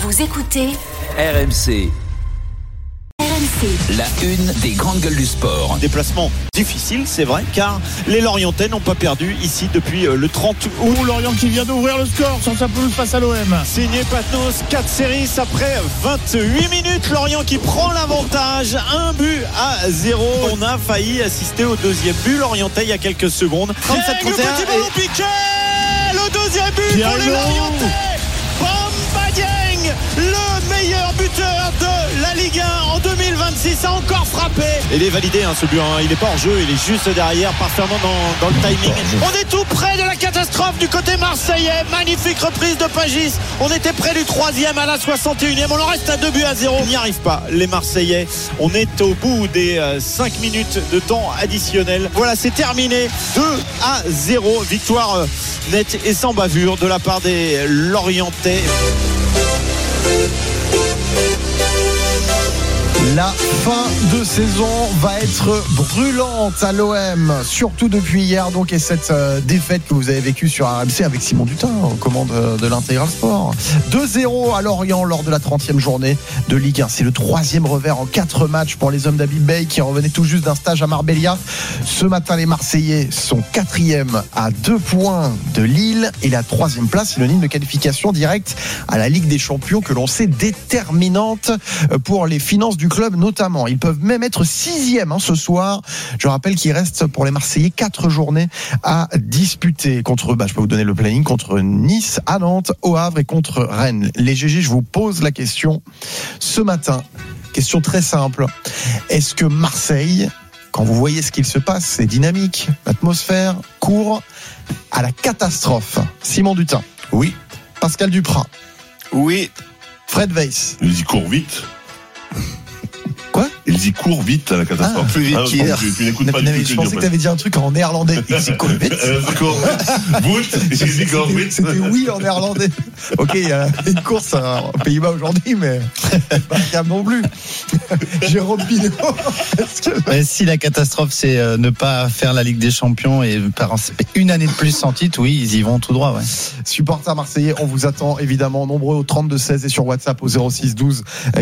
Vous écoutez RMC. La une des grandes gueules du sport. Déplacement difficile, c'est vrai, car les Lorientais n'ont pas perdu ici depuis le 30 août. Lorient qui vient d'ouvrir le score sur sa pelouse face à l'OM. Signé Patnos, 4 séries après 28 minutes. Lorient qui prend l'avantage, 1-0. On a failli assister au deuxième but Lorientais il y a quelques secondes. 37-31. Le petit ballon piqué, le deuxième but pour les Lorientais. Bamba Dieng, le meilleur buteur de la Ligue 1 en 2026, a encore frappé. Il est validé ce but, il n'est pas hors jeu, il est juste derrière, parfaitement dans le timing. On est tout près de la catastrophe du côté marseillais. Magnifique reprise de Pagis. On était près du 3e à la 61e. On en reste à 2-0. On n'y arrive pas, les Marseillais. On est au bout des 5 minutes de temps additionnel. Voilà, c'est terminé. 2-0. Victoire nette et sans bavure de la part des Lorientais. La fin de saison va être brûlante à l'OM, surtout depuis hier donc, et cette défaite que vous avez vécue sur RMC avec Simon Dutin aux commandes de l'Intégral Sport. 2-0 à Lorient lors de la 30e journée de Ligue 1. C'est le 3e revers en 4 matchs pour les hommes d'Habib Bey qui revenaient tout juste d'un stage à Marbella. Ce matin, les Marseillais sont 4e à 2 points de Lille, et la 3e place synonyme de qualification directe à la Ligue des Champions, que l'on sait déterminante pour les finances du club notamment. Ils peuvent même être 6e ce soir. Je rappelle qu'il reste pour les Marseillais 4 journées à disputer contre, je peux vous donner le planning, contre Nice, à Nantes, au Havre et contre Rennes. Les GG, je vous pose la question ce matin. Question très simple. Est-ce que Marseille, quand vous voyez ce qu'il se passe, c'est dynamique, l'atmosphère court à la catastrophe? Simon Dutin. Oui. Pascal Duprat. Oui. Fred Weiss. Ils y courent vite. Quoi? Ils y courent vite à la catastrophe. Plus vite qu'hier. Tu n'écoutes pas du tout. Je pensais que tu avais dit un truc en néerlandais. Ils y courent vite. C'était oui en néerlandais. Ok, il y a une course aux Pays-Bas aujourd'hui, mais pas calme non plus. Jérôme Pinault. Si la catastrophe c'est ne pas faire la Ligue des Champions et une année de plus sans titre, oui, ils y vont tout droit. Ouais. Supporters marseillais, on vous attend évidemment nombreux au 32-16 et sur WhatsApp au 06-12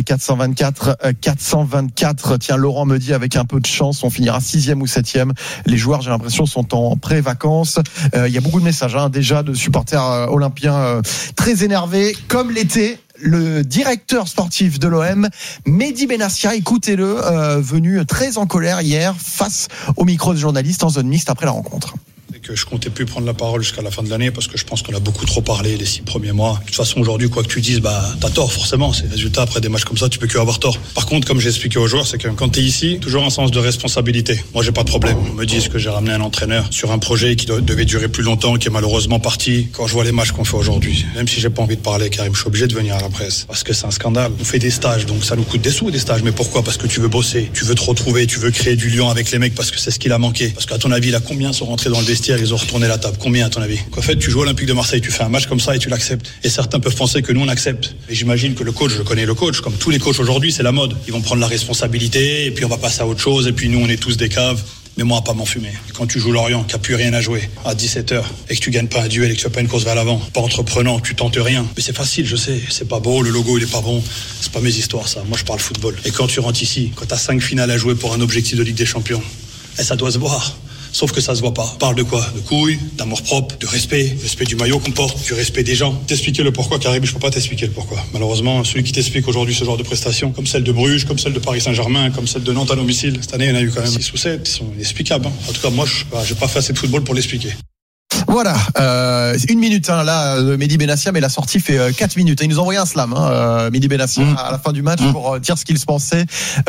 424 424. Tiens, Laurent me dit avec un peu de chance, on finira 6e ou 7e. Les joueurs, j'ai l'impression, sont en pré-vacances. Il y a beaucoup de messages déjà de supporters olympiens très énervés, comme l'était le directeur sportif de l'OM, Mehdi Benassia. Écoutez-le, venu très en colère hier face au micro des journalistes en zone mixte après la rencontre. Que je comptais plus prendre la parole jusqu'à la fin de l'année parce que je pense qu'on a beaucoup trop parlé les 6 premiers mois. De toute façon, aujourd'hui, quoi que tu dises, t'as tort forcément. C'est le résultat après des matchs comme ça, tu peux que avoir tort. Par contre, comme j'ai expliqué aux joueurs, c'est que quand t'es ici, toujours un sens de responsabilité. Moi, j'ai pas de problème. On me dit que j'ai ramené un entraîneur sur un projet qui devait durer plus longtemps, qui est malheureusement parti. Quand je vois les matchs qu'on fait aujourd'hui, même si j'ai pas envie de parler, Karim, je suis obligé de venir à la presse parce que c'est un scandale. On fait des stages, donc ça nous coûte des sous, des stages. Mais pourquoi? Parce que tu veux bosser, tu veux te retrouver, tu veux créer du lien avec les mecs parce que c'est ce qu'il a manqué. Parce qu'à ton avis, là, combien sont rentrés dans le vestiaire, ils ont retourné la table? Combien à ton avis? En fait, tu joues à Olympique de Marseille, tu fais un match comme ça et tu l'acceptes. Et certains peuvent penser que nous on accepte. Et j'imagine que le coach, je connais le coach, comme tous les coachs aujourd'hui, c'est la mode. Ils vont prendre la responsabilité et puis on va passer à autre chose et puis nous on est tous des caves. Mais moi, pas m'en fumer. Quand tu joues Lorient, qui n'a plus rien à jouer à 17h et que tu gagnes pas un duel et que tu fais pas une course vers l'avant, pas entreprenant, tu tentes rien. Mais c'est facile, je sais. C'est pas beau, le logo il est pas bon. C'est pas mes histoires ça. Moi je parle football. Et quand tu rentres ici, quand t'as 5 finales à jouer pour un objectif de Ligue des Champions, ça doit se voir. Sauf que ça se voit pas. On parle de quoi? De couilles, d'amour propre, de respect du maillot qu'on porte, du respect des gens. T'expliquer le pourquoi, Karim, je peux pas t'expliquer le pourquoi. Malheureusement, celui qui t'explique aujourd'hui ce genre de prestations, comme celle de Bruges, comme celle de Paris Saint-Germain, comme celle de Nantes à domicile, cette année, il y en a eu quand même 6 ou 7, ils sont inexplicables. En tout cas, moi, j'ai pas fait assez de football pour l'expliquer. Voilà, 1 minute là de Mehdi Benassia, mais la sortie fait 4 minutes. Il nous a envoyé un slam, Mehdi Benassia, à la fin du match pour dire ce qu'il se pensait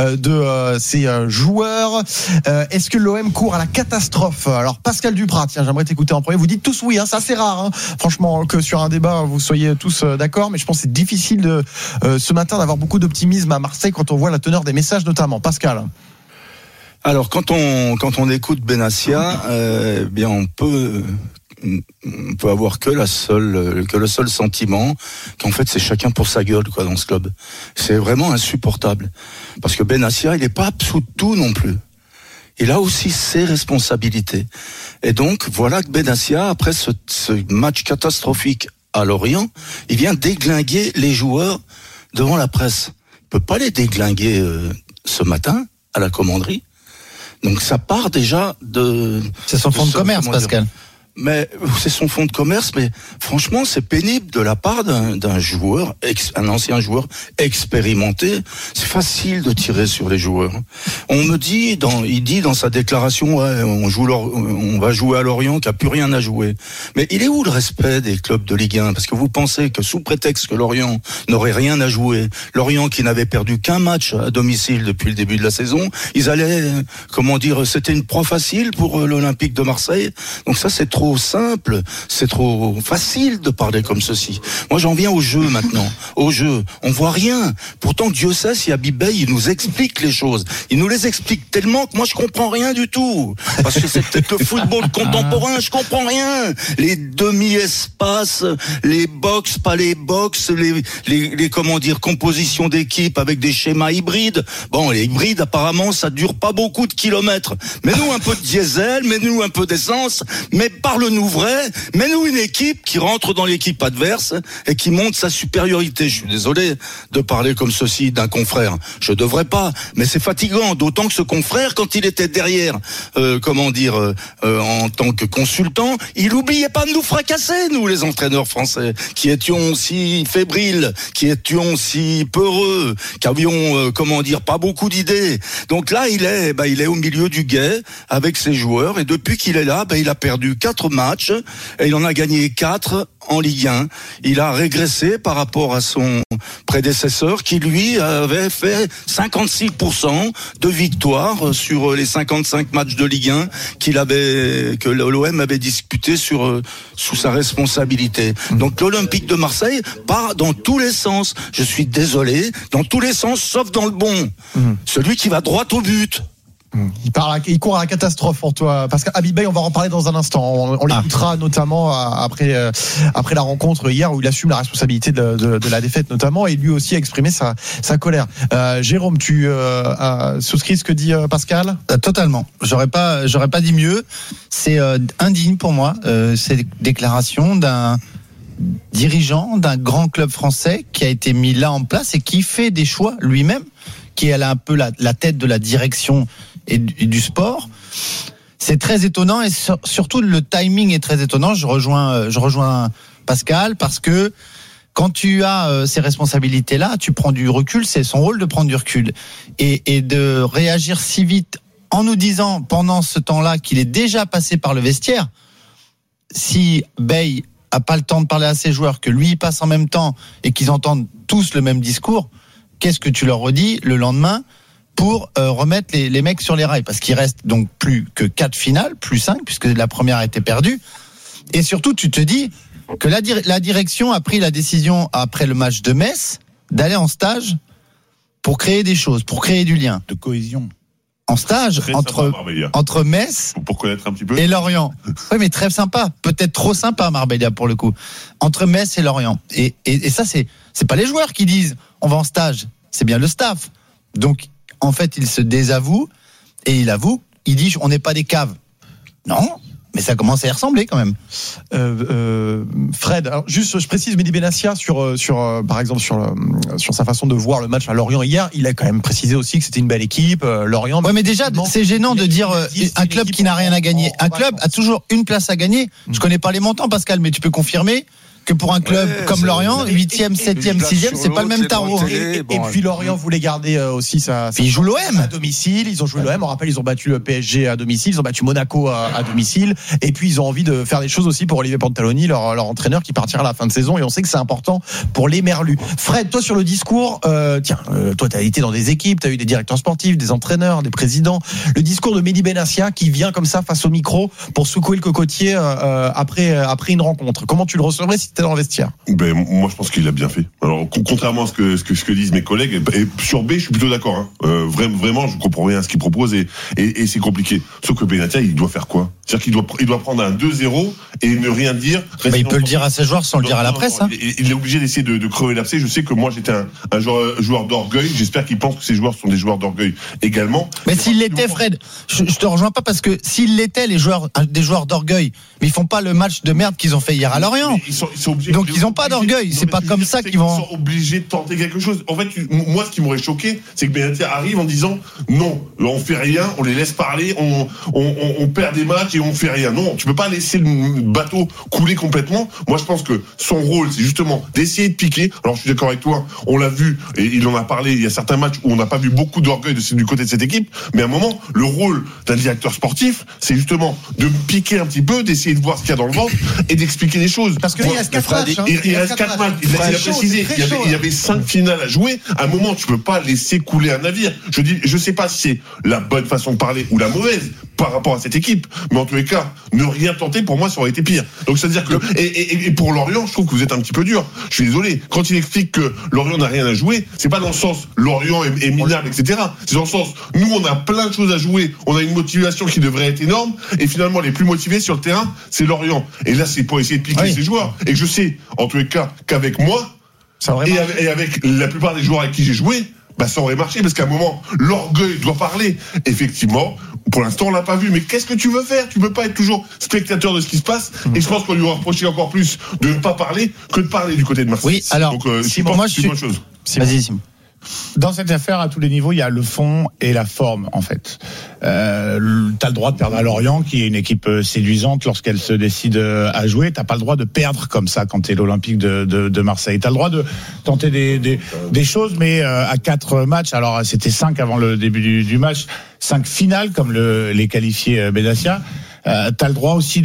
de ses joueurs. Est-ce que l'OM court à la catastrophe? Alors Pascal Duprat, tiens, j'aimerais t'écouter en premier. Vous dites tous oui, c'est assez rare, franchement, que sur un débat vous soyez tous d'accord, mais je pense que c'est difficile ce matin d'avoir beaucoup d'optimisme à Marseille quand on voit la teneur des messages notamment. Pascal. Alors quand on écoute Benassia, bien on peut avoir que le seul sentiment qu'en fait c'est chacun pour sa gueule dans ce club. C'est vraiment insupportable parce que Benassia il est pas absous de tout non plus. Il a aussi ses responsabilités. Et donc voilà que Benassia après ce match catastrophique à Lorient, il vient déglinguer les joueurs devant la presse. Il peut pas les déglinguer ce matin à la commanderie. Donc ça part déjà de... C'est son fonds de commerce, Pascal. Mais c'est son fonds de commerce, mais franchement, c'est pénible de la part d'un joueur, un ancien joueur expérimenté. C'est facile de tirer sur les joueurs. On me dit, il dit dans sa déclaration, ouais, on va jouer à Lorient, qui a plus rien à jouer. Mais il est où le respect des clubs de Ligue 1? Parce que vous pensez que sous prétexte que Lorient n'aurait rien à jouer, Lorient qui n'avait perdu qu'un match à domicile depuis le début de la saison, ils allaient, c'était une proie facile pour l'Olympique de Marseille. Donc ça, c'est trop simple, c'est trop facile de parler comme ceci. Moi, j'en viens au jeu maintenant. Au jeu, on voit rien. Pourtant, Dieu sait si Habib Beye, il nous explique les choses. Il nous les explique tellement que moi, je comprends rien du tout. Parce que c'est peut-être le football contemporain, je comprends rien. Les demi-espaces, les box, pas les box, les compositions d'équipe avec des schémas hybrides. Bon, les hybrides, apparemment, ça dure pas beaucoup de kilomètres. Mets-nous un peu de diesel, mets-nous un peu d'essence, mais parle-nous vrai, mets-nous une équipe qui rentre dans l'équipe adverse et qui montre sa supériorité. Je suis désolé de parler comme ceci d'un confrère. Je devrais pas, mais c'est fatigant, d'autant que ce confrère, quand il était derrière, en tant que consultant, il oubliait pas de nous fracasser, nous, les entraîneurs français, qui étions si fébriles, qui étions si peureux, qui avions, pas beaucoup d'idées. Donc là, il est au milieu du guet avec ses joueurs, et depuis qu'il est là, il a perdu 4 matchs et il en a gagné 4 en Ligue 1. Il a régressé par rapport à son prédécesseur qui lui avait fait 56% de victoires sur les 55 matchs de Ligue 1 que l'OM avait disputé sous sa responsabilité. Donc l'Olympique de Marseille part dans tous les sens. Je suis désolé, dans tous les sens sauf dans le bon. Celui qui va droit au but. Il court à la catastrophe pour toi, parce qu'Habib Beye, on va en parler dans un instant. On l'écoutera notamment après la rencontre hier où il assume la responsabilité de la défaite notamment, et lui aussi a exprimé sa colère. Jérôme, tu souscris ce que dit Pascal? Totalement. J'aurais pas dit mieux. C'est indigne pour moi ces déclarations d'un dirigeant d'un grand club français qui a été mis là en place et qui fait des choix lui-même, qui est un peu la tête de la direction et du sport. C'est très étonnant, et surtout le timing est très étonnant. Je rejoins Pascal, parce que quand tu as ces responsabilités-là, tu prends du recul. C'est son rôle de prendre du recul et de réagir si vite en nous disant pendant ce temps-là qu'il est déjà passé par le vestiaire. Si Beye a pas le temps de parler à ses joueurs, que lui il passe en même temps et qu'ils entendent tous le même discours, qu'est-ce que tu leur redis le lendemain pour remettre les mecs sur les rails? Parce qu'il reste donc plus que 4 finales, plus 5, puisque la première a été perdue. Et surtout, tu te dis que la direction a pris la décision, après le match de Metz, d'aller en stage pour créer des choses, pour créer du lien. De cohésion. En stage entre Metz pour connaître un petit peu et Lorient. Oui, mais très sympa, peut-être trop sympa Marbella pour le coup. Entre Metz et Lorient. Et ça, c'est pas les joueurs qui disent on va en stage, c'est bien le staff. Donc en fait, il se désavoue et il avoue, il dit on n'est pas des caves. Non, mais ça commence à y ressembler quand même. Fred, alors juste je précise, Mehdi Benassia par exemple sur sa façon de voir le match à Lorient hier, il a quand même précisé aussi que c'était une belle équipe, Lorient. Ouais, mais déjà c'est gênant de dire un club qui n'a rien à gagner. Un club a toujours une place à gagner. Je connais pas les montants, Pascal, mais tu peux confirmer que pour un club comme Lorient, 8e, 7e, 6e, c'est pas le même tarot. Et puis Lorient voulait garder aussi sa ils jouent l'OM à domicile, ils ont joué l'OM, on rappelle, ils ont battu le PSG à domicile, ils ont battu Monaco à domicile, et puis ils ont envie de faire des choses aussi pour Olivier Pantaloni, leur entraîneur qui partira à la fin de saison, et on sait que c'est important pour les Merlus. Fred, toi sur le discours, toi t'as été dans des équipes, t'as eu des directeurs sportifs, des entraîneurs, des présidents, le discours de Mehdi Benassia qui vient comme ça face au micro pour secouer le cocotier après une rencontre, comment tu le recevrais si dans le vestiaire? Moi, je pense qu'il a bien fait. Alors, contrairement à ce que disent mes collègues, et sur B, je suis plutôt d'accord. Vraiment, je comprends rien à ce qu'il propose et c'est compliqué. Sauf que Benatia, il doit faire quoi? C'est-à-dire qu'il doit prendre un 2-0 et ne rien dire. Il peut le dire à ses joueurs sans le dire à la presse. Il est obligé d'essayer de crever l'abcès. Je sais que moi, j'étais un joueur d'orgueil. J'espère qu'il pense que ces joueurs sont des joueurs d'orgueil également. Mais s'il l'était, Fred, je te rejoins pas, parce que s'il l'était, des joueurs d'orgueil, mais ils font pas le match de merde qu'ils ont fait hier à Lorient. Ils Donc ils n'ont pas d'orgueil. C'est pas comme ça qu'ils vont. Ils sont obligés de tenter quelque chose. En fait, moi, ce qui m'aurait choqué, c'est que Benatia arrive en disant non, on fait rien, on les laisse parler, on perd des matchs et on fait rien. Non, tu peux pas laisser le bateau couler complètement. Moi, je pense que son rôle, c'est justement d'essayer de piquer. Alors, je suis d'accord avec toi. On l'a vu et il en a parlé. Il y a certains matchs où on n'a pas vu beaucoup d'orgueil du côté de cette équipe. Mais à un moment, le rôle d'un directeur sportif, c'est justement de piquer un petit peu, d'essayer de voir ce qu'il y a dans le ventre et d'expliquer des choses. Parce qu'il reste 4 matchs. Il reste 4 matchs. Il a précisé. Il y avait 5 finales à jouer. À un moment, tu peux pas laisser couler un navire. Je sais pas si c'est la bonne façon de parler ou la mauvaise par rapport à cette équipe. Mais en tous les cas, ne rien tenter, pour moi, ça aurait été pire. Donc, c'est-à-dire que, et pour Lorient, je trouve que vous êtes un petit peu dur. Je suis désolé. Quand il explique que Lorient n'a rien à jouer, c'est pas dans le sens Lorient est minable, etc. C'est dans le sens, nous, on a plein de choses à jouer. On a une motivation qui devrait être énorme. Et finalement, les plus motivés sur le terrain, c'est Lorient. Et là, c'est pour essayer de piquer ses joueurs. Et je sais, en tous les cas, qu'avec moi, et avec la plupart des joueurs avec qui j'ai joué, ça aurait marché, parce qu'à un moment, l'orgueil doit parler. Effectivement, pour l'instant, on l'a pas vu. Mais qu'est-ce que tu veux faire? Tu peux pas être toujours spectateur de ce qui se passe. Et je pense qu'on lui aura reproché encore plus de ne pas parler que de parler du côté de Marseille. Oui, alors, donc, moi, je suis... chose. Vas-y, Simon. Dans cette affaire, à tous les niveaux, il y a le fond et la forme, en fait. T'as le droit de perdre à Lorient, qui est une équipe séduisante lorsqu'elle se décide à jouer. T'as pas le droit de perdre comme ça quand t'es l'Olympique de Marseille. T'as le droit de tenter des choses, mais à 4 matchs, alors c'était 5 avant le début du match, 5 finales, comme les qualifiés Benatia. T'as le droit aussi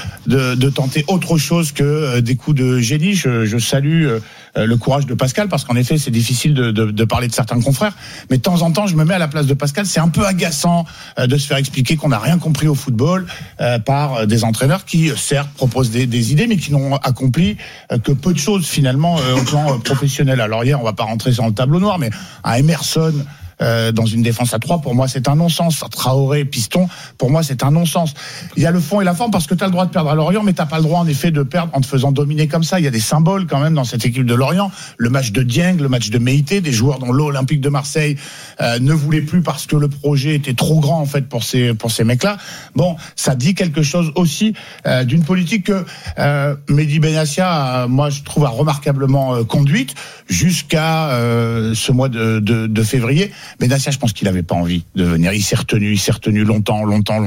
de tenter autre chose que des coups de génie. Je salue le courage de Pascal, parce qu'en effet c'est difficile de parler de certains confrères, mais de temps en temps je me mets à la place de Pascal. C'est un peu agaçant de se faire expliquer qu'on n'a rien compris au football par des entraîneurs qui certes proposent des idées, mais qui n'ont accompli que peu de choses finalement au plan professionnel. Alors hier, on va pas rentrer sur le tableau noir, mais à Emerson dans une défense à 3, pour moi c'est un non-sens. Traoré, Piston, pour moi c'est un non-sens. Il y a le fond et la forme, parce que tu as le droit de perdre à Lorient, mais t'as pas le droit en effet de perdre en te faisant dominer comme ça. Il y a des symboles quand même dans cette équipe de Lorient. Le match de Dieng, le match de Meïté, des joueurs dont l'Olympique de Marseille ne voulait plus parce que le projet était trop grand en fait pour ces mecs-là. Bon, ça dit quelque chose aussi d'une politique que Mehdi Benatia, moi je trouve, a remarquablement conduite jusqu'à ce mois de février. Benatia, je pense qu'il avait pas envie de venir. Il s'est retenu longtemps.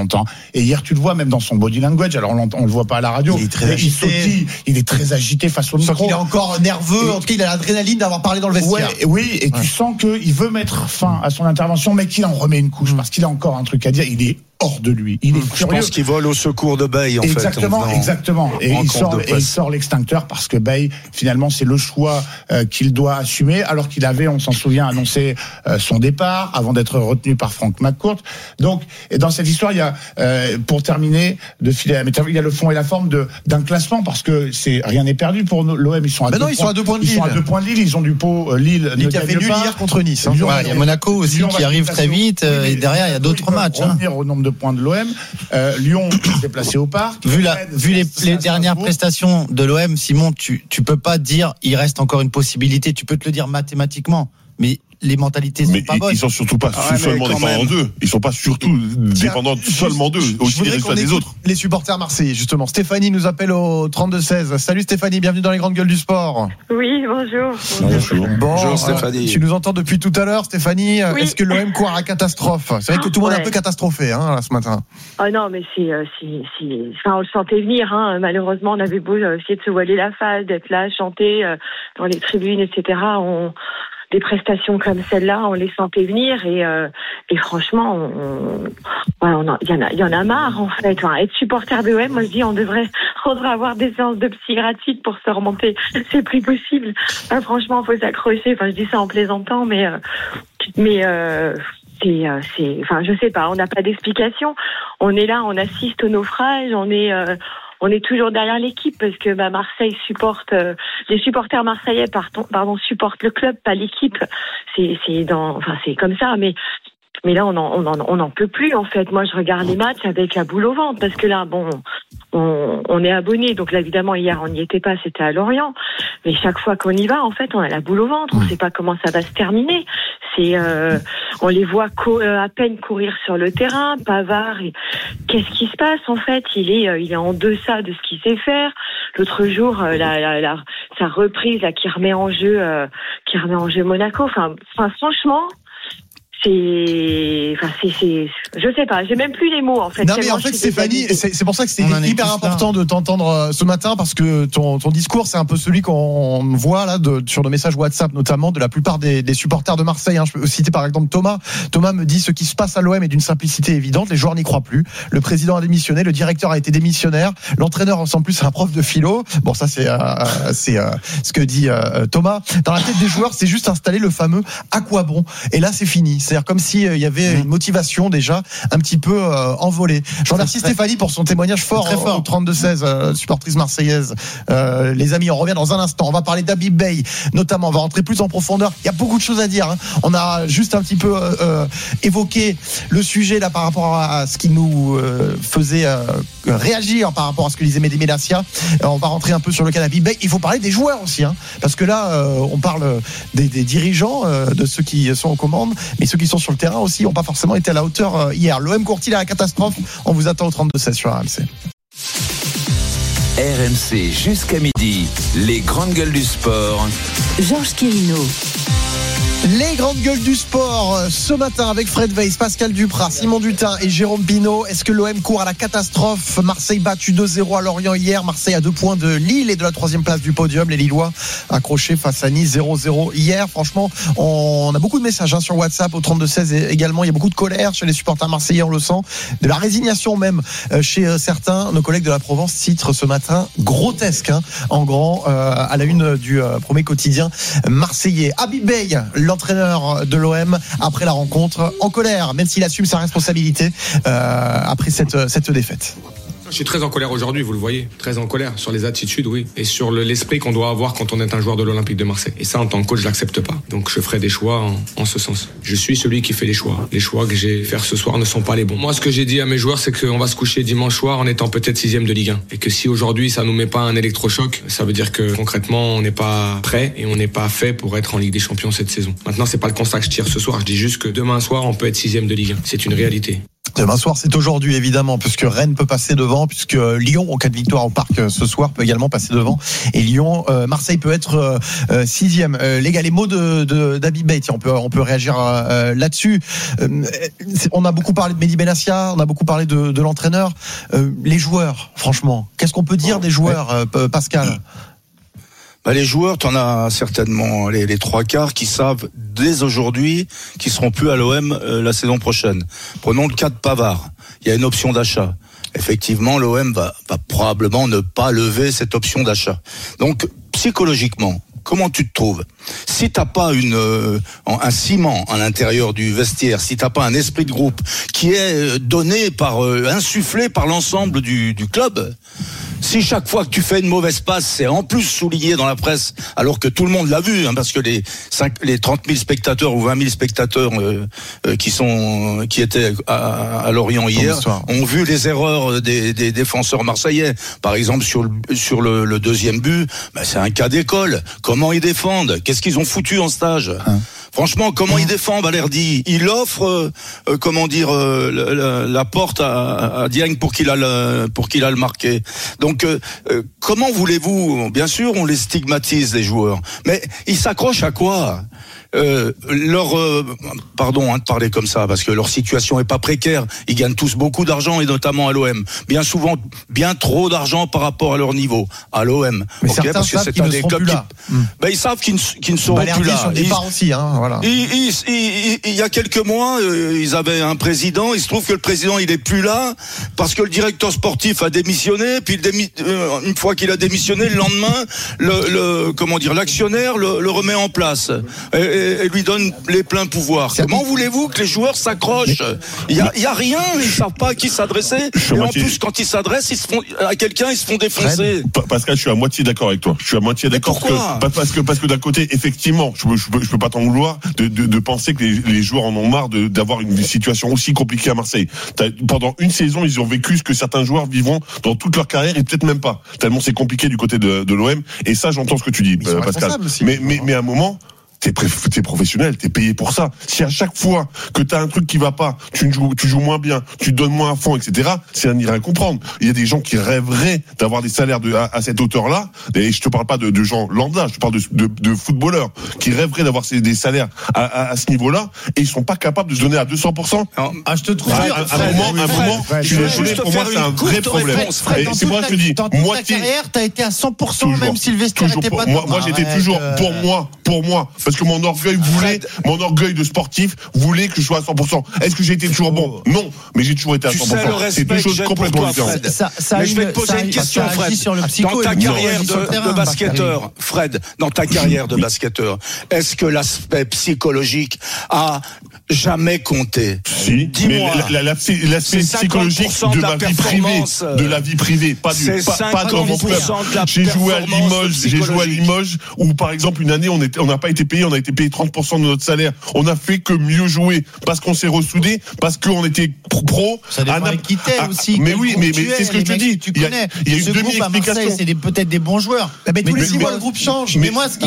Et hier, tu le vois même dans son body language. Alors on le voit pas à la radio. Il est très agité. Il est très agité face au micro. Il est encore nerveux. En tout cas, il a l'adrénaline d'avoir parlé dans le vestiaire. Oui, et tu sens qu'il veut mettre fin à son intervention, mais qu'il en remet une couche parce qu'il a encore un truc à dire. Il est hors de lui. Il est furieux. Je pense qu'il vole au secours de Bay, exactement. Et il sort l'extincteur, parce que Bay, finalement, c'est le choix qu'il doit assumer, alors qu'il avait, on s'en souvient, annoncé son départ avant d'être retenu par Franck McCourt. Donc, et dans cette histoire, il y a, pour terminer, de filer, il y a le fond et la forme d'un classement, parce que rien n'est perdu pour l'OM. Ils sont à 2 points. Ils sont à 2 points de Lille. Ils sont à 2 points de Lille. Ils ont du pot. Lille qui a fait nul hier contre Nice. Il y a Monaco aussi qui arrive très vite, et derrière il y a d'autres matchs. Revenir au nombre de points de l'OM. Lyon s'est placé au parc. Vu les dernières prestations de l'OM, Simon, tu peux pas dire il reste encore une possibilité. Tu peux te le dire mathématiquement, mais les mentalités sont pas bonnes. Ils sont surtout pas seulement dépendants d'eux. Ils sont pas surtout dépendants seulement d'eux. Aussi des résultats des autres. Les supporters marseillais, justement. Stéphanie nous appelle au 32-16. Salut Stéphanie, bienvenue dans les grandes gueules du sport. Oui, bonjour. Bonjour Stéphanie. Tu nous entends depuis tout à l'heure, Stéphanie. Oui. Est-ce que l'OM court à la catastrophe? C'est vrai que tout le monde est un peu catastrophé ce matin. Oh non, mais on le sentait venir. Malheureusement, on avait beau essayer de se voiler la face, d'être là, chanter dans les tribunes, etc. Des prestations comme celle-là, on les sentait venir, et franchement, il y en a marre en fait. Être supporter de l'OM, moi je dis, on devrait avoir des séances de psy gratuites pour se remonter. C'est plus possible. Franchement, faut s'accrocher. Je dis ça en plaisantant, mais je sais pas. On n'a pas d'explication. On est là, on assiste au naufrage. On est toujours derrière l'équipe, parce que Marseille supporte, les supporters marseillais supportent le club, pas l'équipe. C'est comme ça, mais là on en peut plus en fait. Moi je regarde les matchs avec la boule au ventre, parce que là on est abonné, donc là évidemment hier on n'y était pas, c'était à Lorient, mais chaque fois qu'on y va en fait on a la boule au ventre, on sait pas comment ça va se terminer. On les voit à peine courir sur le terrain. Pavard, qu'est-ce qui se passe en fait? Il est en deçà de ce qu'il sait faire. L'autre jour, sa reprise là, qui remet en jeu Monaco. Enfin, franchement. Je sais pas, j'ai même plus les mots en fait. Non mais en fait Stéphanie, c'est pour ça que c'était hyper important de t'entendre ce matin, parce que ton discours c'est un peu celui qu'on voit là sur nos messages WhatsApp, notamment de la plupart des supporters de Marseille. Je peux citer par exemple Thomas me dit: ce qui se passe à l'OM est d'une simplicité évidente, les joueurs n'y croient plus, le président a démissionné, le directeur a été démissionnaire, l'entraîneur ressemble plus à un prof de philo. Bon, ça c'est ce que dit Thomas. Dans la tête des joueurs, c'est juste installer le fameux à quoi bon, et là c'est fini. C'est-à-dire comme s'il y avait une motivation déjà un petit peu envolée. Je remercie Stéphanie pour son témoignage fort au 32-16, supportrice marseillaise. Les amis, on revient dans un instant. On va parler d'Habib Beye, notamment. On va rentrer plus en profondeur. Il y a beaucoup de choses à dire. On a juste un petit peu évoqué le sujet là par rapport à ce qui nous faisait réagir par rapport à ce que disait Mehdi Benassia. On va rentrer un peu sur le cas d'Habib Beye. Il faut parler des joueurs aussi, parce que là, on parle des dirigeants, de ceux qui sont aux commandes, mais ceux qui sont sur le terrain aussi n'ont pas forcément été à la hauteur hier. L'OM court-il à la catastrophe? On vous attend au 32-16 sur RMC. RMC jusqu'à midi, les grandes gueules du sport. Georges Quirino. Les grandes gueules du sport ce matin avec Fred Weiss, Pascal Duprat, Simon Dutin et Jérôme Pinault. Est-ce que l'OM court à la catastrophe? Marseille battu 2-0 à Lorient hier. Marseille à 2 points de Lille et de la 3e place du podium. Les Lillois accrochés face à Nice 0-0 hier. Franchement, on a beaucoup de messages sur WhatsApp au 32-16 également. Il y a beaucoup de colère chez les supporters marseillais, on le sent. De la résignation même chez certains. Nos collègues de la Provence titrent ce matin grotesque, en grand, à la une du premier quotidien marseillais. Habib Beye, l'entraîneur de l'OM, après la rencontre, en colère, même s'il assume sa responsabilité après cette défaite. Je suis très en colère aujourd'hui, vous le voyez, très en colère sur les attitudes, oui, et sur l'esprit qu'on doit avoir quand on est un joueur de l'Olympique de Marseille. Et ça, en tant que coach, je l'accepte pas. Donc je ferai des choix en ce sens. Je suis celui qui fait les choix. Les choix que j'ai faits ce soir ne sont pas les bons. Moi, ce que j'ai dit à mes joueurs, c'est qu'on va se coucher dimanche soir en étant peut-être 6e de Ligue 1. Et que si aujourd'hui ça nous met pas un électrochoc, ça veut dire que concrètement on n'est pas prêt et on n'est pas fait pour être en Ligue des Champions cette saison. Maintenant, c'est pas le constat que je tire ce soir. Je dis juste que demain soir on peut être 6e de Ligue 1. C'est une réalité. Demain soir, c'est aujourd'hui évidemment, puisque Rennes peut passer devant, puisque Lyon, en cas de victoire au Parc ce soir, peut également passer devant. Et Lyon, Marseille peut être 6e. Les gars, les mots d'Habib Beye, tiens, on peut réagir là-dessus. On a beaucoup parlé de Mehdi Benassia, on a beaucoup parlé de l'entraîneur. Les joueurs, franchement, qu'est-ce qu'on peut dire des joueurs, Pascal? Les joueurs, t'en as certainement les 3/4 qui savent dès aujourd'hui qu'ils seront plus à l'OM la saison prochaine. Prenons le cas de Pavard. Il y a une option d'achat. Effectivement, l'OM va probablement ne pas lever cette option d'achat. Donc, psychologiquement, comment tu te trouves? Si t'as pas un ciment à l'intérieur du vestiaire, si t'as pas un esprit de groupe qui est donné insufflé par l'ensemble du club, si chaque fois que tu fais une mauvaise passe, c'est en plus souligné dans la presse, alors que tout le monde l'a vu, parce que les 30 000 spectateurs ou 20 000 spectateurs qui étaient à Lorient hier ont vu les erreurs des défenseurs marseillais. Par exemple, sur le deuxième but, c'est un cas d'école. Comment ils défendent? Qu'est-ce qu'ils ont foutu en stage? Franchement, comment il défend Balerdi? Il offre, la porte à Dieng pour qu'il a le marqué. Donc, comment voulez-vous? Bien sûr, on les stigmatise, les joueurs, mais ils s'accrochent à quoi? Pardon de parler comme ça, parce que leur situation est pas précaire. Ils gagnent tous beaucoup d'argent, et notamment à l'OM. Bien souvent, bien trop d'argent par rapport à leur niveau. À l'OM. Mais certains parce que savent qu'ils ne seront plus là. Ils savent qu'ils ne seront plus là. Sur le départ aussi, voilà. Il y a quelques mois, ils avaient un président. Il se trouve que le président, il est plus là parce que le directeur sportif a démissionné. Puis une fois qu'il a démissionné, le lendemain, l'actionnaire le remet en place. Et lui donne les pleins pouvoirs. Comment voulez-vous que les joueurs s'accrochent? Il y a rien, ils savent pas à qui s'adresser. Et en plus, quand ils s'adressent, à quelqu'un, ils se font défoncer. Pascal, je suis à moitié d'accord avec toi. Je suis à moitié d'accord parce que d'un côté, effectivement, je peux pas t'en vouloir de penser que les joueurs en ont marre d'avoir une situation aussi compliquée à Marseille. Pendant une saison, ils ont vécu ce que certains joueurs vivront dans toute leur carrière et peut-être même pas. Tellement c'est compliqué du côté de l'OM. Et ça, j'entends ce que tu dis, Pascal. Mais à un moment, t'es professionnel, t'es payé pour ça. Si à chaque fois que t'as un truc qui va pas, tu joues moins bien, tu te donnes moins à fond, etc., c'est à n'y rien comprendre. Il y a des gens qui rêveraient d'avoir des salaires à cette hauteur-là, et je te parle pas de gens lambda, je te parle de footballeurs qui rêveraient d'avoir des salaires à ce niveau-là, et ils sont pas capables de se donner à 200%. Ah, je te trouve. À un moment, je suis désolé, pour moi, c'est un vrai problème. Et c'est pour ça que je dis, moitié. Ta carrière, t'as été à 100%, même si le vestiaire n'était pas. Moi, j'étais toujours pour moi, parce que mon orgueil de sportif voulait que je sois à 100%. Est-ce que j'ai été toujours bon? Non, mais j'ai toujours été à 100%. C'est deux choses complètement différentes. Mais je vais te poser une question, Fred. Dans ta carrière de basketteur, Fred, dans ta carrière de basketteur, est-ce que l'aspect psychologique a jamais compté? Si, dis-moi. Mais l'aspect psychologique de la vie privée, pas dans mon club. J'ai joué à Limoges, où par exemple une année on n'a pas été payé, on a été payé 30% de notre salaire. On a fait que mieux jouer parce qu'on s'est ressoudés, parce qu'on était pro. Ça dépend avec qui t'es aussi. Mais oui, mais c'est ce que je te dis. Il y a une demi-explication. C'est peut-être des bons joueurs. Mais tous les 6 mois le groupe change. Mais moi,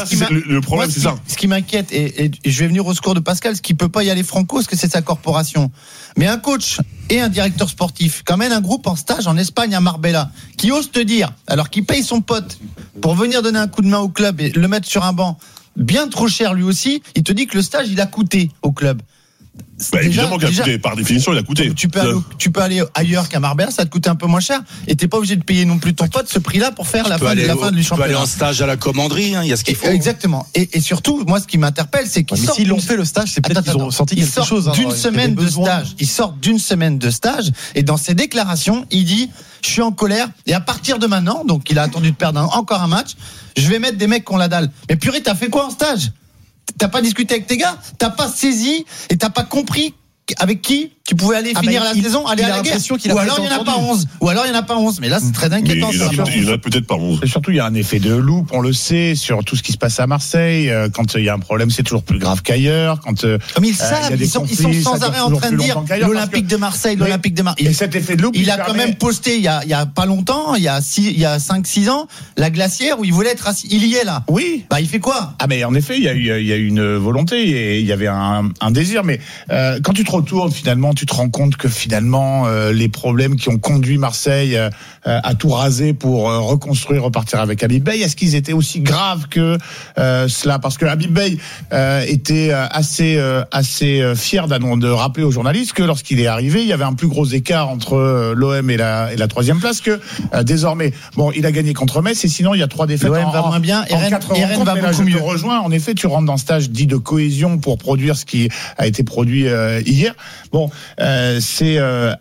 le problème, c'est ça. Ce qui m'inquiète, et je vais venir au secours de Pascal, ce qui peut pas y aller franco, parce que c'est sa corporation. Mais un coach et un directeur sportif qui emmène un groupe en stage en Espagne à Marbella, qui ose te dire, alors qu'il paye son pote pour venir donner un coup de main au club et le mettre sur un banc, bien trop cher lui aussi, il te dit que le stage il a coûté au club. Évidemment qu'il a coûté, par définition il a coûté. Tu peux aller ailleurs qu'à Marbella, ça te coûte un peu moins cher, et t'es pas obligé de payer non plus ton pote ce prix-là pour faire la fin du championnat. Tu peux aller en stage à la commanderie, il y a ce qu'il faut. Exactement. Et surtout, moi ce qui m'interpelle, c'est qu'ils s'ils l'ont fait le stage, c'est peut-être qu'ils ont senti quelque chose. D'une semaine de stage. Ils sortent d'une semaine de stage, et dans ses déclarations, il dit je suis en colère, et à partir de maintenant, donc il a attendu de perdre encore un match, je vais mettre des mecs qui ont la dalle. Mais purée, t'as fait quoi en stage? T'as pas discuté avec tes gars, t'as pas saisi et t'as pas compris avec qui tu pouvais aller finir la saison, aller à la guerre. Ou alors il y en a pas 11. Mais là c'est très inquiétant. Il y en a peut-être pas 11. Et surtout il y a un effet de loupe, on le sait, sur tout ce qui se passe à Marseille. Quand il y a un problème, c'est toujours plus grave qu'ailleurs. Mais ils savent, ils sont sans arrêt en train de dire l'Olympique de Marseille. Et cet effet de loupe, il a quand même posté il y a pas longtemps, il y a 5-6 ans, la glacière où il voulait être assis. Il y est là. Oui. Bah il fait quoi? Ah mais en effet, il y a eu une volonté et il y avait un désir. Mais quand tu te retournes, finalement, tu te rends compte que finalement les problèmes qui ont conduit Marseille à tout raser pour reconstruire, repartir avec Habib Beye, est-ce qu'ils étaient aussi graves que cela? Parce que Habib Beye était assez fier de rappeler aux journalistes que lorsqu'il est arrivé, il y avait un plus gros écart entre l'OM et la troisième place que désormais. Bon, il a gagné contre Metz et sinon il y a 3 défaites. L'OM va moins bien et Rennes va beaucoup mieux. Je te rejoins. En effet, tu rentres dans un stage dit de cohésion pour produire ce qui a été produit hier. Bon, c'est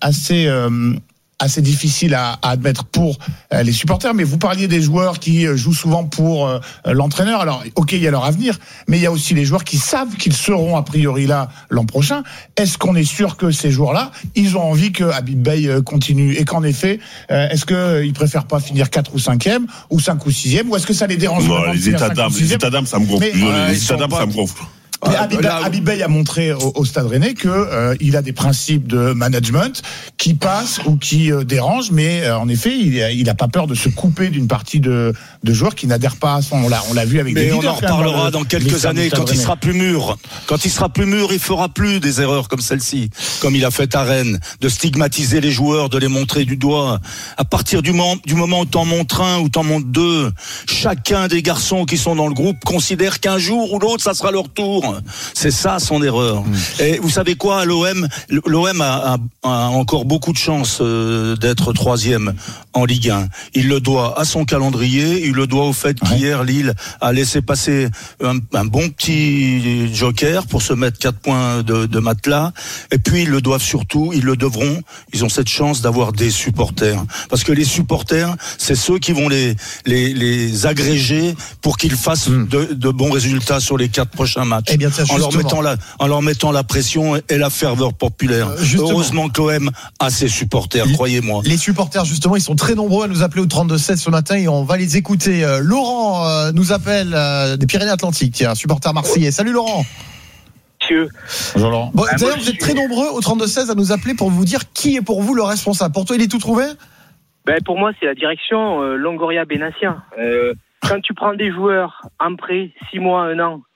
assez difficile à admettre pour les supporters, mais vous parliez des joueurs qui jouent souvent pour l'entraîneur. Alors, ok, il y a leur avenir, mais il y a aussi les joueurs qui savent qu'ils seront a priori là l'an prochain. Est-ce qu'on est sûr que ces joueurs-là, ils ont envie que Habib Beye continue et qu'en effet, est-ce qu'ils préfèrent pas finir 4 ou 5e ou 5 ou 6e, ou est-ce que ça les dérange? Les états d'âme, ça me gonfle. Les états d'âme, ça me gonfle. Mais Habib Beye a montré au Stade Rennais que il a des principes de management qui passent ou qui dérangent, mais en effet, il a pas peur de se couper d'une partie de joueurs qui n'adhèrent pas à son. On l'a vu avec des leaders. Mais on en reparlera dans quelques années quand il sera plus mûr. Quand il sera plus mûr, il fera plus des erreurs comme celle-ci, comme il a fait à Rennes, de stigmatiser les joueurs, de les montrer du doigt. À partir du moment où t'en montres un ou t'en montres 2, chacun des garçons qui sont dans le groupe considère qu'un jour ou l'autre, ça sera leur tour. C'est ça son erreur. Et vous savez quoi, l'OM a encore beaucoup de chance d'être 3e en Ligue 1. Il le doit à son calendrier, il le doit au fait qu'hier Lille a laissé passer un bon petit joker pour se mettre 4 points de matelas. Et puis ils le devront, ils ont cette chance d'avoir des supporters. Parce que les supporters, c'est ceux qui vont les agréger pour qu'ils fassent de bons résultats sur les 4 prochains matchs. Bien, en leur mettant la pression et la ferveur populaire. Heureusement que l'OM a ses supporters, croyez-moi. Les supporters, justement, ils sont très nombreux à nous appeler au 32-16 ce matin et on va les écouter. Laurent nous appelle des Pyrénées-Atlantiques, un supporter marseillais. Salut Laurent. Monsieur. Bonjour Laurent. Bon, d'ailleurs, vous êtes très nombreux au 32-16 à nous appeler pour vous dire qui est pour vous le responsable. Pour toi, il est tout trouvé? Pour moi, c'est la direction Longoria-Benassia. Quand tu prends des joueurs en prêt, 6 mois, 1 an,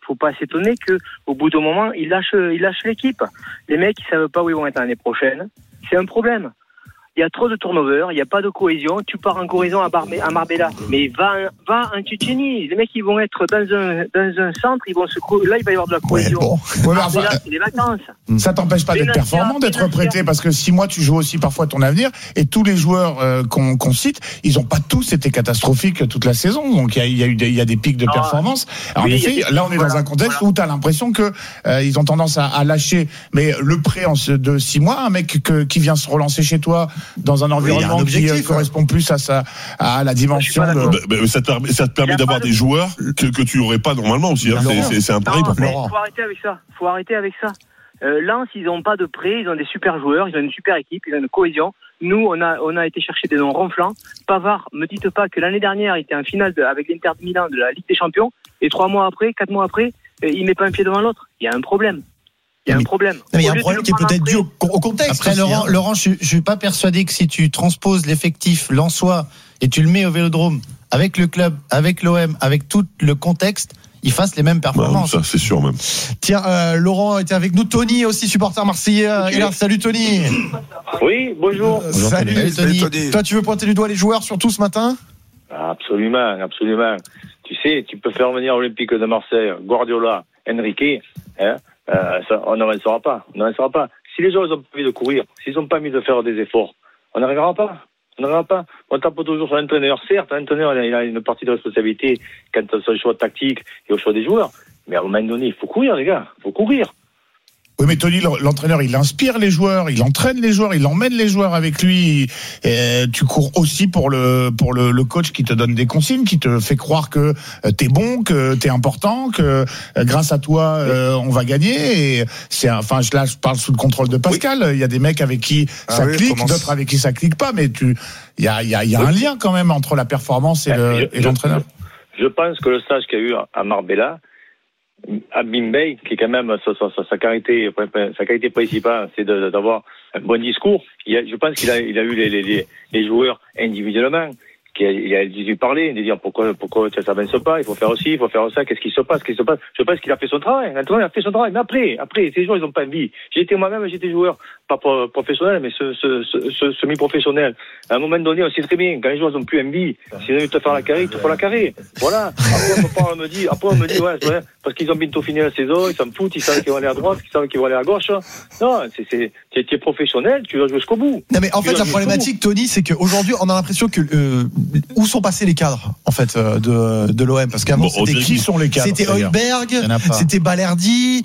faut pas s'étonner que au bout d'un moment, ils lâchent l'équipe. Les mecs, ils savent pas où ils vont être l'année prochaine. C'est un problème. Il y a trop de turnover, il n'y a pas de cohésion. Tu pars en cohésion à Marbella, mais va en Tchétchénie. Les mecs, ils vont être dans un centre, là, il va y avoir de la cohésion. Ouais, bon. Marbella, c'est des vacances. Ça t'empêche pas d'être performant, d'être prêté, parce que 6 mois, tu joues aussi parfois ton avenir, et tous les joueurs qu'on cite, ils ont pas tous été catastrophiques toute la saison. Donc il y a des pics de performance. Alors, en effet, là, on est dans un contexte où tu as l'impression que ils ont tendance à lâcher. Mais le prêt de 6 mois, un mec qui vient se relancer chez toi dans un environnement qui correspond plus à la dimension de... ça te permet d'avoir des joueurs que tu n'aurais pas normalement aussi. Hein. C'est un pari pour Florent. Faut arrêter avec ça. Lens, ils n'ont pas de prêt, ils ont des super joueurs, ils ont une super équipe, ils ont une cohésion. Nous, on a été chercher des noms ronflants. Pavard, me dites pas que l'année dernière, il était en finale avec l'Inter de Milan de la Ligue des Champions, et 4 mois après, il met pas un pied devant l'autre. Il y a un problème. Il y a un problème. Il y a un problème qui est peut-être dû au contexte. Après, aussi, Laurent, je suis pas persuadé que si tu transposes l'effectif lensois et tu le mets au Vélodrome avec le club, avec l'OM, avec tout le contexte, ils fassent les mêmes performances. Ça, c'est sûr même. Tiens, Laurent était avec nous. Tony, aussi supporter marseillais. Et là, salut Tony. Oui, bonjour. Salut Tony. Toi, tu veux pointer du doigt les joueurs surtout ce matin ? Absolument. Tu sais, tu peux faire venir l'Olympique de Marseille, Guardiola, Enrique, on n'avancera pas. Si les joueurs n'ont pas envie de courir, s'ils n'ont pas envie de faire des efforts, on n'arrivera pas. On tape toujours sur l'entraîneur. Certes, l'entraîneur, il a une partie de responsabilité quant à son choix tactique et au choix des joueurs. Mais à un moment donné, il faut courir, les gars. Il faut courir. Oui, mais Tony, l'entraîneur, il inspire les joueurs, il entraîne les joueurs, il emmène les joueurs avec lui. Et tu cours aussi pour le coach qui te donne des consignes, qui te fait croire que t'es bon, que t'es important, que grâce à toi, on va gagner. Et je parle sous le contrôle de Pascal. Oui. Il y a des mecs avec qui ça clique, d'autres avec qui ça clique pas, mais il y a un lien quand même entre la performance et l'entraîneur. Je pense que le stage qu'il y a eu à Marbella, à Bimbey, qui est quand même sa qualité principale, c'est d'avoir un bon discours. Je pense qu'il a eu les joueurs individuellement, il a dû parler, de dire pourquoi ça s'avance pas, il faut faire aussi, il faut faire ça, qu'est-ce qui se passe. Je pense qu'il a fait son travail, l'entraîneur a fait son travail, mais après, ces joueurs, ils ont pas envie. J'étais joueur, pas professionnel, mais semi-professionnel. À un moment donné, on sait très bien, quand les joueurs n'ont plus envie, s'ils veulent te faire la carré, ils te font la carré. Voilà. Après, on me dit, ouais, c'est vrai, parce qu'ils ont bientôt fini la saison, ils s'en foutent, ils savent qu'ils vont aller à droite, ils savent qu'ils vont aller à gauche. Non, tu es professionnel, tu vas jouer jusqu'au bout. Non, mais en fait, la problématique, Tony, c'est qu'aujourd'hui, on a l'impression que, où sont passés les cadres, en fait, de l'OM? Parce qu'avant, qui sont les cadres? C'était Højbjerg, c'était Balerdi,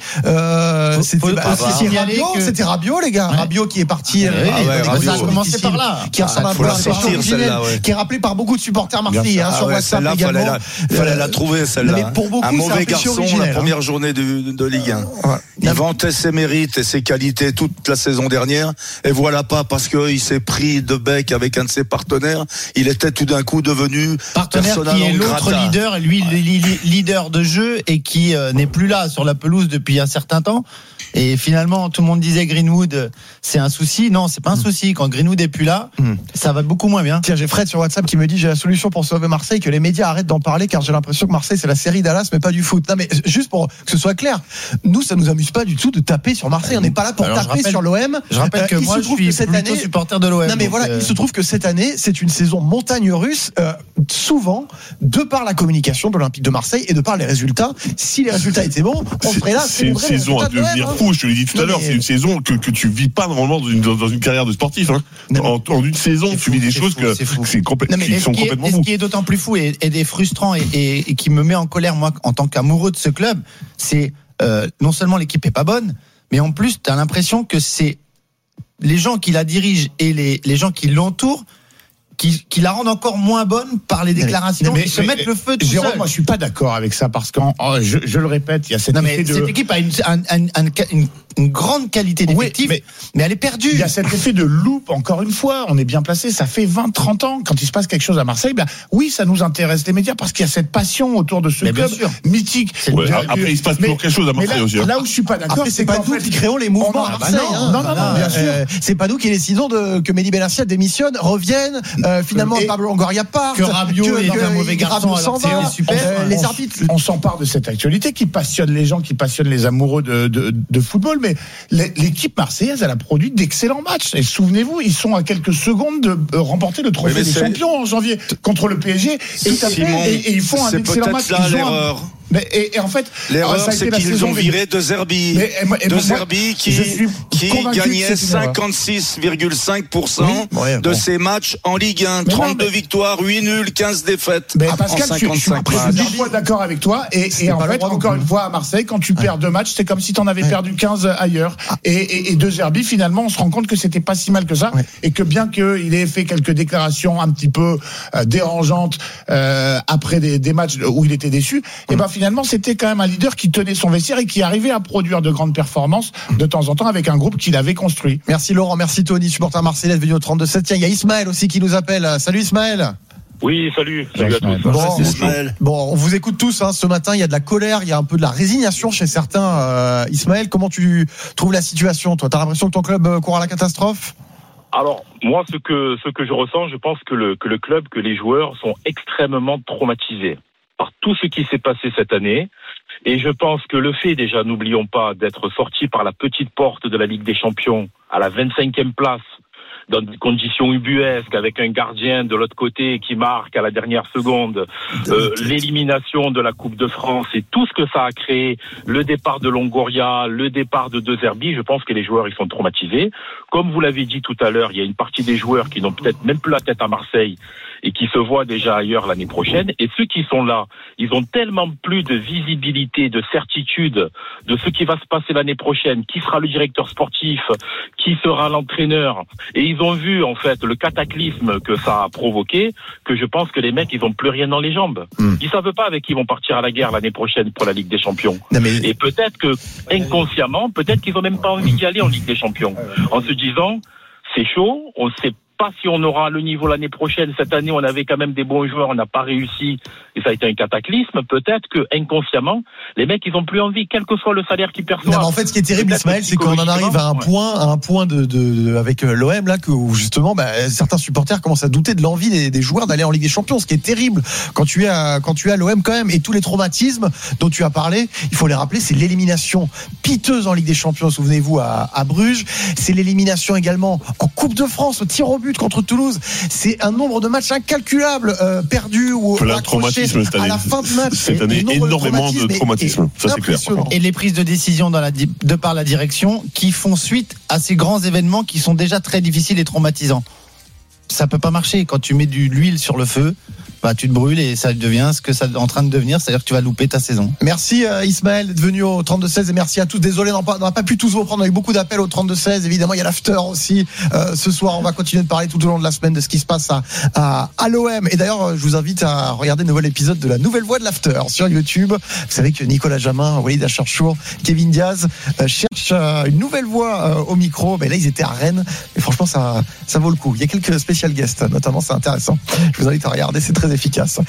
c'était Rabiot, les gars. Rabiot qui est parti. Ça a commencé par là. Qui ressemble un peu à qui est rappelé par beaucoup de supporters marseillais, sur WhatsApp également. Fallait la trouver, celle-là. Un mauvais garçon, la première journée de Ligue 1. Il vantait ses mérites et ses qualités toute la saison dernière. Et voilà pas parce qu'il s'est pris de bec avec un de ses partenaires, il était tout d'un coup devenu partenaire qui est l'autre leader, et lui leader de jeu, et qui n'est plus là sur la pelouse depuis un certain temps. Et finalement, tout le monde disait Greenwood, c'est un souci. Non, c'est pas un souci. Quand Greenwood est plus là, ça va beaucoup moins bien. Tiens, j'ai Fred sur WhatsApp qui me dit: j'ai la solution pour sauver Marseille, que les médias arrêtent d'en parler, car j'ai l'impression que Marseille c'est la série Dallas, mais pas du foot. Non, mais juste pour que ce soit clair, nous ça nous amuse pas du tout de taper sur Marseille. On n'est pas là pour taper sur l'OM. Je rappelle que moi je suis plutôt supporter de l'OM. Non, mais voilà, il se trouve que cette année c'est une saison montagne russe, souvent de par la communication de l'Olympique de Marseille et de par les résultats. Si les résultats étaient bons, on serait là. C'est une saison à devenir fou. Je te l'ai dit tout à l'heure. C'est une saison que tu vis pas normalement dans une carrière de sportif. En une saison, tu vis des choses qui sont complètement fous. Ce qui est d'autant plus fou et frustrant et qui me met en colère, moi, en tant qu'amoureux de ce club, c'est non seulement l'équipe est pas bonne, mais en plus, tu as l'impression que c'est les gens qui la dirigent et les gens qui l'entourent qui la rendent encore moins bonne par les déclarations, qui se mettent le feu tout Jérôme, seul. moi je suis pas d'accord avec ça, parce que je le répète, il y a cette cette équipe a une grande qualité d'effectif, mais elle est perdue. Il y a cet effet de loupe, encore une fois, on est bien placé, ça fait 20-30 ans, quand il se passe quelque chose à Marseille, oui, ça nous intéresse les médias, parce qu'il y a cette passion autour de ce club mythique. Après, il se passe toujours quelque chose à Marseille aussi. Là où je suis pas d'accord, c'est pas nous qui créons les mouvements à Marseille. Non, bien sûr. C'est pas nous qui décidons que Mehdi Benassia démissionne, revienne, finalement Pablo Longoria part, que Rabiot est un mauvais garçon, s'en va, les arbitres. On s'empare de cette actualité qui passionne les gens, qui passionne les amoureux de football, mais l'équipe marseillaise, elle a produit d'excellents matchs. Et souvenez-vous, ils sont à quelques secondes de remporter le trophée des champions en janvier contre le PSG. Et ils font un excellent match. C'est peut-être là l'erreur. Et en fait, l'erreur, c'est qu'ils ont viré De Zerbi. De Zerbi qui gagnait 56,5% de ses matchs en Ligue 1. 32 victoires, 8 nuls, 15 défaites. Mais Pascal, je suis 10 fois d'accord avec toi. Et en fait, encore une fois, à Marseille, quand tu perds 2 matchs, c'est comme si tu en avais perdu 15 ailleurs. Et De Zerbi, finalement, on se rend compte que c'était pas si mal que ça. Et que bien qu'il ait fait quelques déclarations un petit peu dérangeantes après des matchs où il était déçu, et ben finalement, c'était quand même un leader qui tenait son vestiaire et qui arrivait à produire de grandes performances de temps en temps avec un groupe qu'il avait construit. Merci Laurent, merci Tony, supporter marseillais venu au 32-7. Tiens, il y a Ismaël aussi qui nous appelle. Salut Ismaël. Oui, salut à tous. Bon, on vous écoute tous ce matin, il y a de la colère, il y a un peu de la résignation chez certains. Ismaël, comment tu trouves la situation, toi? T'as l'impression que ton club court à la catastrophe? Alors, moi, ce que je ressens, je pense que le club, que les joueurs sont extrêmement traumatisés par tout ce qui s'est passé cette année. Et je pense que le fait, déjà, n'oublions pas, d'être sorti par la petite porte de la Ligue des Champions à la 25e place, dans des conditions ubuesques, avec un gardien de l'autre côté qui marque à la dernière seconde, l'élimination de la Coupe de France et tout ce que ça a créé, le départ de Longoria, le départ de De Zerbi, je pense que les joueurs, ils sont traumatisés. Comme vous l'avez dit tout à l'heure, il y a une partie des joueurs qui n'ont peut-être même plus la tête à Marseille et qui se voient déjà ailleurs l'année prochaine. Et ceux qui sont là, ils ont tellement plus de visibilité, de certitude de ce qui va se passer l'année prochaine, qui sera le directeur sportif, qui sera l'entraîneur. Et ils ont vu, en fait, le cataclysme que ça a provoqué, que je pense que les mecs, ils ont plus rien dans les jambes. Ils savent pas avec qui ils vont partir à la guerre l'année prochaine pour la Ligue des Champions. Et peut-être que, inconsciemment, peut-être qu'ils ont même pas envie d'y aller en Ligue des Champions. En se disant, c'est chaud, on sait pas si on aura le niveau l'année prochaine. Cette année, on avait quand même des bons joueurs, on n'a pas réussi et ça a été un cataclysme. Peut-être que inconsciemment, les mecs, ils ont plus envie, quel que soit le salaire qu'ils perçoivent. Non, mais en fait, ce qui est terrible, Ismaël, c'est qu'on en arrive à un point avec l'OM là où justement, certains supporters commencent à douter de l'envie des joueurs d'aller en Ligue des Champions. Ce qui est terrible quand tu es à l'OM quand même, et tous les traumatismes dont tu as parlé, il faut les rappeler, c'est l'élimination piteuse en Ligue des Champions. Souvenez-vous à Bruges, c'est l'élimination également en Coupe de France au tir au but contre Toulouse. C'est un nombre de matchs incalculable perdus ou accrochés à la fin du match. Cette année, énormément de traumatisme. Ça, c'est clair. Et les prises de décision de par la direction qui font suite à ces grands événements qui sont déjà très difficiles et traumatisants. Ça peut pas marcher. Quand tu mets de l'huile sur le feu, tu te brûles et ça devient ce que ça est en train de devenir, c'est-à-dire que tu vas louper ta saison. Merci Ismaël d'être venu au 32-16 et merci à tous. Désolé, on n'a pas pu tous vous prendre, on a eu beaucoup d'appels au 32-16. Évidemment, il y a l'after aussi. Ce soir, on va continuer de parler tout au long de la semaine de ce qui se passe à l'OM. Et d'ailleurs, je vous invite à regarder le nouvel épisode de la Nouvelle Voix de l'after sur YouTube. Vous savez que Nicolas Jamin, Walid Acharchour, Kevin Diaz cherchent une nouvelle voix au micro. Mais là, ils étaient à Rennes et franchement, ça vaut le coup. Il y a quelques spécial guests, notamment, c'est intéressant. Je vous invite à regarder, c'est très efficace.